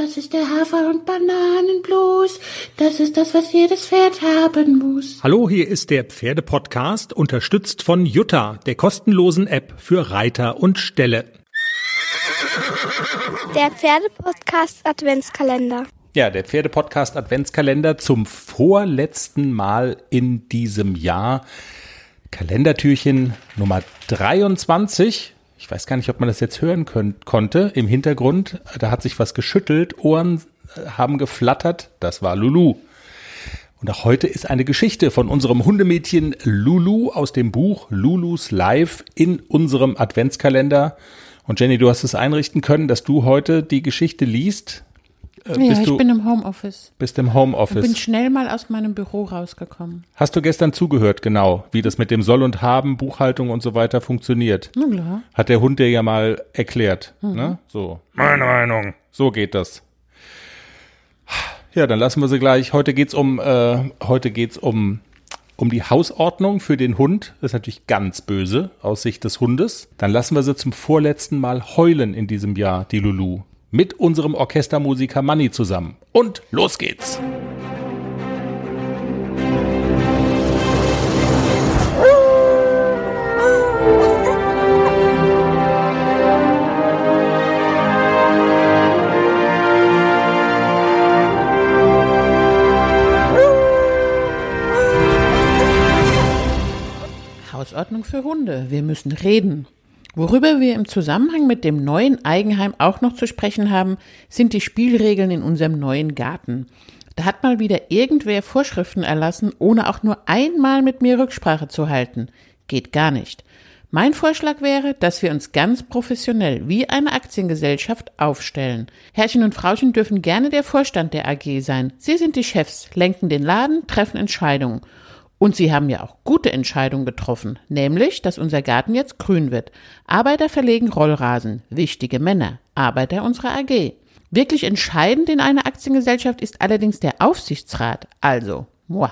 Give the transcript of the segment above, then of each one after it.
Das ist der Hafer- und Bananenblues. Das ist das, was jedes Pferd haben muss. Hallo, hier ist der Pferdepodcast, unterstützt von Jutta, der kostenlosen App für Reiter und Ställe. Der Pferdepodcast Adventskalender. Ja, der Pferdepodcast Adventskalender zum vorletzten Mal in diesem Jahr. Kalendertürchen Nummer 23. Ich weiß gar nicht, ob man das jetzt hören konnte im Hintergrund. Da hat sich was geschüttelt, Ohren haben geflattert. Das war Lulu. Und auch heute ist eine Geschichte von unserem Hundemädchen Lulu aus dem Buch Lulus Life in unserem Adventskalender. Und Jenny, du hast es einrichten können, dass du heute die Geschichte liest. Ja, ich bin im Homeoffice. Bist im Homeoffice. Ich bin schnell mal aus meinem Büro rausgekommen. Hast du gestern zugehört, genau, wie das mit dem Soll und Haben, Buchhaltung und so weiter funktioniert? Na klar. Hat der Hund dir ja mal erklärt. Ne? So, meine Meinung, so geht das. Ja, dann lassen wir sie gleich. Heute geht's um die Hausordnung für den Hund. Das ist natürlich ganz böse aus Sicht des Hundes. Dann lassen wir sie zum vorletzten Mal heulen in diesem Jahr, die Lulu. Mit unserem Orchestermusiker Manni zusammen. Und los geht's! Hausordnung für Hunde. Wir müssen reden. Worüber wir im Zusammenhang mit dem neuen Eigenheim auch noch zu sprechen haben, sind die Spielregeln in unserem neuen Garten. Da hat mal wieder irgendwer Vorschriften erlassen, ohne auch nur einmal mit mir Rücksprache zu halten. Geht gar nicht. Mein Vorschlag wäre, dass wir uns ganz professionell wie eine Aktiengesellschaft aufstellen. Herrchen und Frauchen dürfen gerne der Vorstand der AG sein. Sie sind die Chefs, lenken den Laden, treffen Entscheidungen. Und sie haben ja auch gute Entscheidungen getroffen, nämlich, dass unser Garten jetzt grün wird. Arbeiter verlegen Rollrasen, wichtige Männer, Arbeiter unserer AG. Wirklich entscheidend in einer Aktiengesellschaft ist allerdings der Aufsichtsrat, also,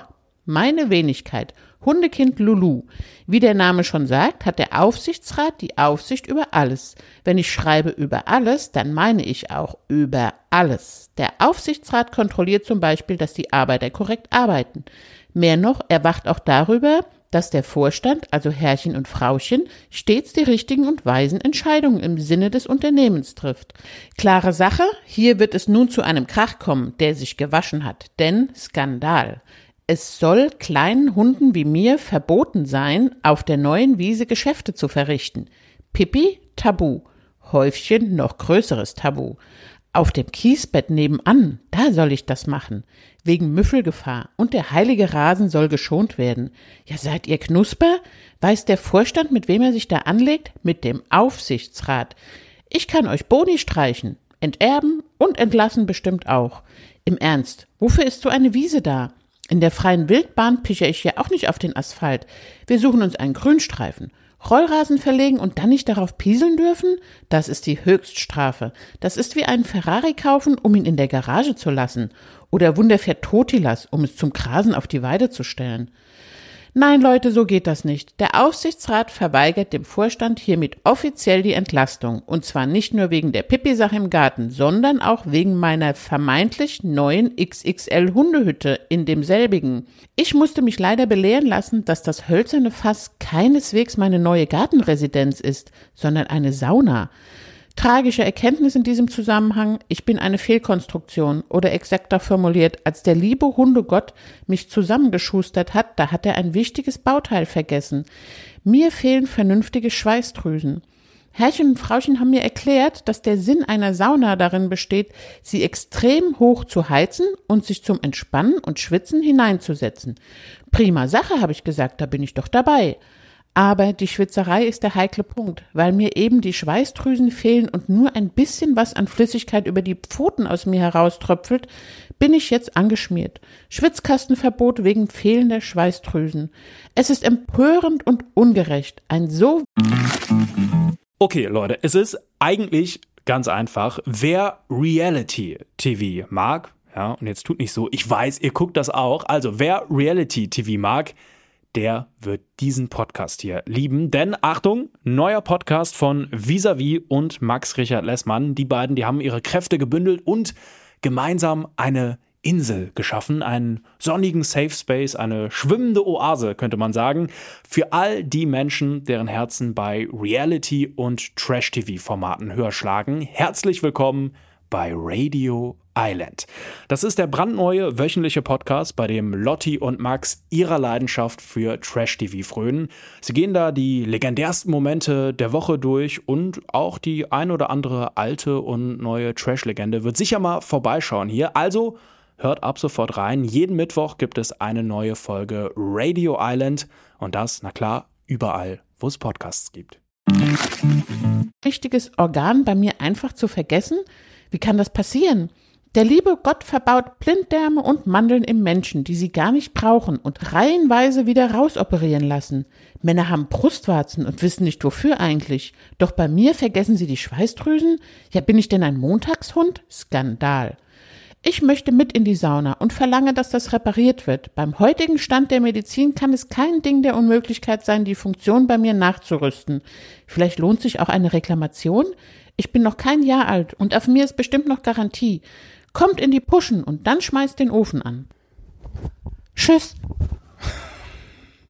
meine Wenigkeit, Hundekind Lulu. Wie der Name schon sagt, hat der Aufsichtsrat die Aufsicht über alles. Wenn ich schreibe über alles, dann meine ich auch über alles. Der Aufsichtsrat kontrolliert zum Beispiel, dass die Arbeiter korrekt arbeiten. Mehr noch, er wacht auch darüber, dass der Vorstand, also Herrchen und Frauchen, stets die richtigen und weisen Entscheidungen im Sinne des Unternehmens trifft. Klare Sache, hier wird es nun zu einem Krach kommen, der sich gewaschen hat, denn Skandal. Es soll kleinen Hunden wie mir verboten sein, auf der neuen Wiese Geschäfte zu verrichten. Pippi, Tabu. Häufchen, noch größeres Tabu. Auf dem Kiesbett nebenan, da soll ich das machen. Wegen Müffelgefahr. Und der heilige Rasen soll geschont werden. Ja, seid ihr Knusper? Weiß der Vorstand, mit wem er sich da anlegt? Mit dem Aufsichtsrat. Ich kann euch Boni streichen, enterben und entlassen bestimmt auch. Im Ernst, wofür ist so eine Wiese da? In der freien Wildbahn piche ich ja auch nicht auf den Asphalt. Wir suchen uns einen Grünstreifen. Rollrasen verlegen und dann nicht darauf pieseln dürfen? Das ist die Höchststrafe. Das ist wie einen Ferrari kaufen, um ihn in der Garage zu lassen. Oder Wunderpferd Totilas, um es zum Grasen auf die Weide zu stellen. Nein, Leute, so geht das nicht. Der Aufsichtsrat verweigert dem Vorstand hiermit offiziell die Entlastung. Und zwar nicht nur wegen der Pipi-Sache im Garten, sondern auch wegen meiner vermeintlich neuen XXL-Hundehütte in demselbigen. Ich musste mich leider belehren lassen, dass das hölzerne Fass keineswegs meine neue Gartenresidenz ist, sondern eine Sauna. Tragische Erkenntnis in diesem Zusammenhang, ich bin eine Fehlkonstruktion oder exakter formuliert, als der liebe Hundegott mich zusammengeschustert hat, da hat er ein wichtiges Bauteil vergessen. Mir fehlen vernünftige Schweißdrüsen. Herrchen und Frauchen haben mir erklärt, dass der Sinn einer Sauna darin besteht, sie extrem hoch zu heizen und sich zum Entspannen und Schwitzen hineinzusetzen. Prima Sache, habe ich gesagt, da bin ich doch dabei. Aber die Schwitzerei ist der heikle Punkt, weil mir eben die Schweißdrüsen fehlen und nur ein bisschen was an Flüssigkeit über die Pfoten aus mir herauströpfelt, bin ich jetzt angeschmiert. Schwitzkastenverbot wegen fehlender Schweißdrüsen. Es ist empörend und ungerecht. Okay, Leute, es ist eigentlich ganz einfach. Wer Reality-TV mag, ja, und jetzt tut nicht so, ich weiß, ihr guckt das auch, also wer Reality-TV mag, der wird diesen Podcast hier lieben. Denn, Achtung, neuer Podcast von Vis-a-vis und Max Richard Lessmann. Die beiden, die haben ihre Kräfte gebündelt und gemeinsam eine Insel geschaffen, einen sonnigen Safe Space, eine schwimmende Oase, könnte man sagen, für all die Menschen, deren Herzen bei Reality- und Trash-TV-Formaten höher schlagen. Herzlich willkommen bei Radio Island. Das ist der brandneue wöchentliche Podcast, bei dem Lotti und Max ihrer Leidenschaft für Trash-TV frönen. Sie gehen da die legendärsten Momente der Woche durch und auch die ein oder andere alte und neue Trash-Legende wird sicher mal vorbeischauen hier. Also hört ab sofort rein. Jeden Mittwoch gibt es eine neue Folge Radio Island und das, na klar, überall, wo es Podcasts gibt. Wichtiges Organ bei mir einfach zu vergessen? Wie kann das passieren? Der liebe Gott verbaut Blinddarme und Mandeln im Menschen, die sie gar nicht brauchen und reihenweise wieder rausoperieren lassen. Männer haben Brustwarzen und wissen nicht wofür eigentlich. Doch bei mir vergessen sie die Schweißdrüsen? Ja, bin ich denn ein Montagshund? Skandal. Ich möchte mit in die Sauna und verlange, dass das repariert wird. Beim heutigen Stand der Medizin kann es kein Ding der Unmöglichkeit sein, die Funktion bei mir nachzurüsten. Vielleicht lohnt sich auch eine Reklamation? Ich bin noch kein Jahr alt und auf mir ist bestimmt noch Garantie. Kommt in die Puschen und dann schmeißt den Ofen an. Tschüss.